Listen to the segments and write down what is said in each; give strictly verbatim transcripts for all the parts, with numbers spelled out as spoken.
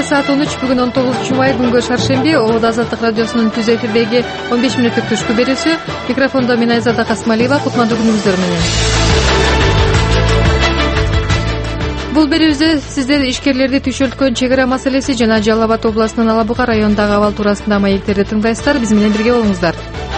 саат он үч. Бүгүн он тогузунчу май, күнгө шаршемби. Обод Азаттык радиосунун түз эфирдеги он беш мүнөттүк түшкү берүүсү. Микрофондо мен Айзада Касмалиева. Кутмандуу күнүңүздөр менен. Бул берүүбүздө сиздер ишкерлерди түйшөлткөн чек ара маселеси жана Жалал Абад областынын Ала Буга районундагы абал туурасында маектерди тыңдайсыздар. Биз менен бирге болуңуздар.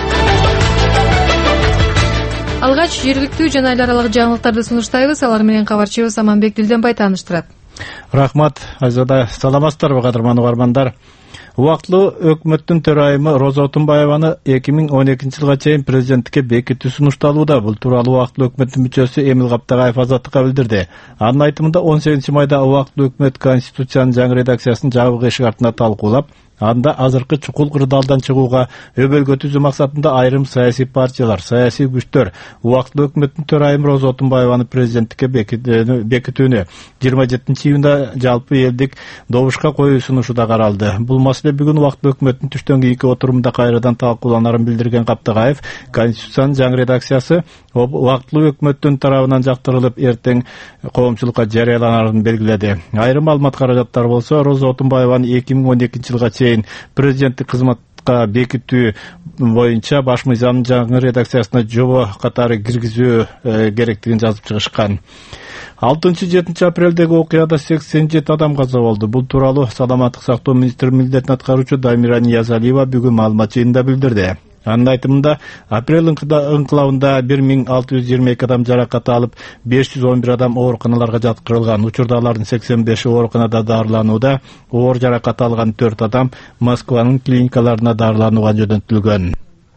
Алгач жергиликтүү жана эл аралык жаңылыктарды сунуштайбыз. Алар менен кабарчыбыз Аманбек Дилденбай тааныштырат. Рахмат, Айзада. Саламатсыздарбы, кадырман угармандар? Убактылуу өкмөттүн төрайымы Роза Отунбаеваны эки миң он экинчи жылга чейин президенттикке бекитүү сунушталууда. Бул тууралуу убактылуу өкмөттүн мүчөсү Эмил Каптагаев Азаттыкка билдирди. Анын айтымында он сегизинчи майда убактылуу өкмөт Конституциянын жаңы редакциясын жабык эшик артында талкуулап, анда азыркы чукул кырдаалдан чыгууга өбөлгө түзүү максатында айрым саясий партиялар, саясий күчтөр убактылуу өкмөттүн төрайымы Роза Отунбаеваны президенттикке бекитүүнү жыйырма жетинчи июнда жалпы элдик добушка коюу сунушу да каралды. Бул маселе бүгүн убактылуу өкмөттүн түштөн кийинки отурумунда кайрадан талкууланарын билдирген Каптагаев, Конституциянын жаңы редакциясы убактылуу өкмөттүн тарабынан жактырылып, эртең коомчулукка жарыяланарын белгиледи. Айрым маалымат каражаттары болсо, Роза Отунбаеваны эки миң он экинчи жылга чейин президенттик кызматка бекитүү боюнча баш мыйзамдын жаңы редакциясына жобо катары киргизүү керектигин жазып чыгышкан. алтынчы жетинчи апрелдеги окуяда сексен жети адам каза болду. Бул тууралуу Саламаттык сактоо министри милдетин аткаруучу Дамира Ниязалиева бүгүн маалымат жыйынында билдирди. Анын айтымында, апрель ыңкылабында бир миң алты жүз жыйырма эки адам жаракат алып, беш жүз он бир адам ооруканаларга жаткырылган. Учурда алардын сексен беши ооруканада дарыланууда, оор жаракат алган төрт адам Москванын клиникаларына дарыланууга жөнөтүлгөн.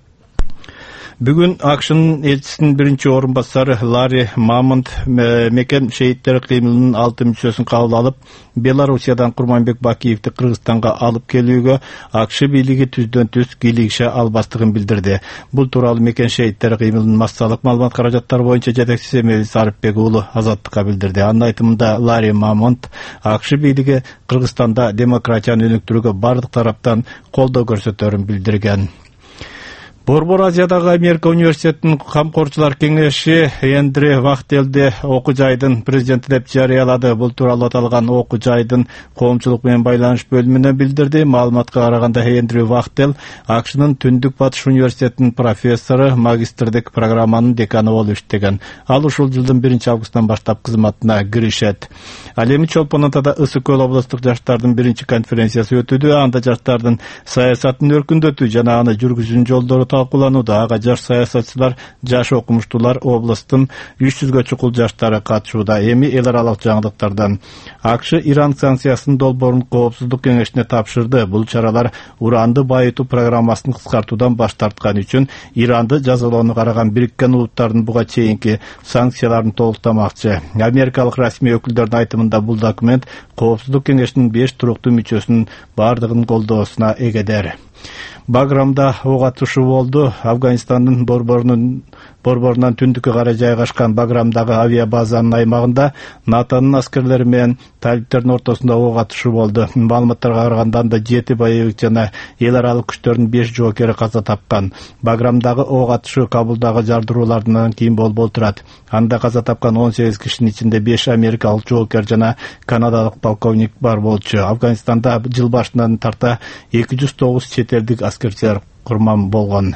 Бүгүн АКШнын элчисинин биринчи орун басары Ларри Мамонт мекен шейиттер кыймылынын алты мүчөсүн кабыл алып, Белоруссиядан Курманбек Бакиевди Кыргызстанга алып келүүгө АКШ бийлиги түздөн түз кийлигише албастыгын билдирди. Бул тууралуу мекен шейиттер кыймылынын массалык маалымат каражаттары боюнча жетекчиси Мелис Арыпбек уулу Азаттыкка билдирди. Анын айтымында Ларри Мамонт АКШ бийлиги Кыргызстанда демократияны өнүктүрүүгө бардык тараптан колдоо көрсөтөрүн билдирген. Борбор Азиядагы Америка университетинин камкорчулар кеңеши Эндри Вахтелди окуу жайдын президенти деп жарыялады. Бул тууралуу аталган окуу жайдын коомчулук менен байланыш бөлүмүнө билдирди. Маалыматка караганда Эндри Вахтел АКШнын Түндүк Батыш университетинин профессору, магистрдик программанын деканы болуп иштеген. Ал ушул жылдын биринчи августунан баштап кызматына киришет. Ал эми Чолпон Атада Ысык көл облустук жаштардын биринчи конференциясы өтүүдө, анда жаштардын саясатын өркүндөтүү жана аны жүргүзүүнүн жолдору талкууланууда. Ага жаш саясатчылар, жаш окумуштуулар, областын үч жүзгө чукул жаштары катышууда. Эми эл аралык жаңылыктардан. АКШ Иран санкциясынын долбоорун Коопсуздук кеңешине тапшырды. Бул чаралар уранды байытуу программасын кыскартуудан баш тарткан үчүн Иранды жазалоону караган Бириккен Улуттардын буга чейинки санкцияларын толуктамакчы. Америкалык расмий өкүлдөрдүн айтымында бул документ Коопсуздук кеңешинин беш туруктуу мүчөсүнүн бардыгынын колдоосуна эгедер. Баграмда ок атышуу болду. Афганистандын борборунун борборунан түндүккө карай жайгашкан Баграмдагы авиабазанын аймагында НАТОнун аскерлери менен талиптердин ортосунда ок атышуу болду. Маалыматтарга караганда анда жети боевик жана эл аралык күчтөрдүн беш жоокери каза тапкан. Баграмдагы ок атышуу Кабулдагы жардыруулардан кийин болуп отурат. Анда каза тапкан он сегиз кишинин ичинде беш америкалык жоокер жана канадалык полковник бар болчу. Афганистанда жыл башынан тарта эки жүз тогуз чет элдик аскерчилер курман болгон.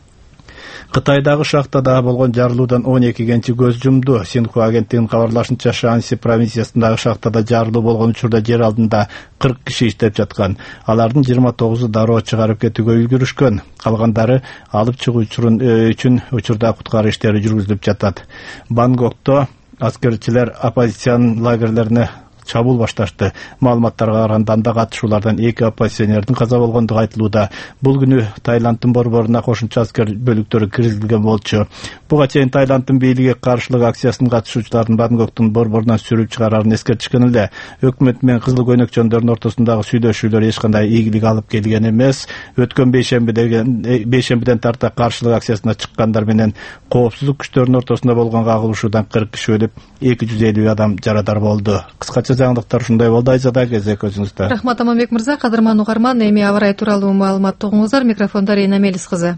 Кытайдагы шахтада болгон жарылуудан он эки кенчи көз жумду. Синхуа агенттигинин кабарлашынча, Шанси провинциясындагы шахтада жарылуу болгон учурда жер алдында кырк киши иштеп жаткан. Алардын жыйырма тогузу дароо чыгарып кетүүгө үлгүрүшкөн. Калгандары алып чыгуу үчүн учурда куткаруу иштери жүргүзүлүп жатат. Бангкокто аскерчилер оппозициянын лагерлерине чабуул башташты. Маалыматтарга караганда анда катышуулардан эки оппозиционердин каза болгондугу айтылууда. Бул күнү Таиланддын борборуна кошумча аскер бөлүктөрү киргизилген болчу. Буга чейин Таиланддын бийлиги каршылык акциясынын катышуучуларын Бангкоктун борборунан сүрүп чыгарарын эскертишкен эле. Өкмөт менен кызыл көйнөкчөндөрдүн ортосундагы сүйлөшүүлөр эч кандай ийгилик алып келген эмес. Өткөн бейшембиден тарта каршылык акциясына чыккандар менен коопсуздук күчтөрүнүн ортосунда болгон кагылышуудан кырк киши өлүп, эки жүз элүү адам жарадар болду. Кыскача жаңылыктар ушундай болду. Айзада, кезек өзүңүздө. Рахмат Аманбек мырза. Кадырман угарман, эми аба ырайы тууралуу маалымат угуңуздар. Микрофондо Рейна Мелис кызы.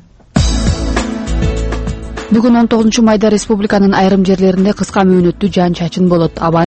Бүгүн он тогузунчу майда республиканын айрым жерлеринде кыска мөөнөттүү жаан-чачын болот. Аба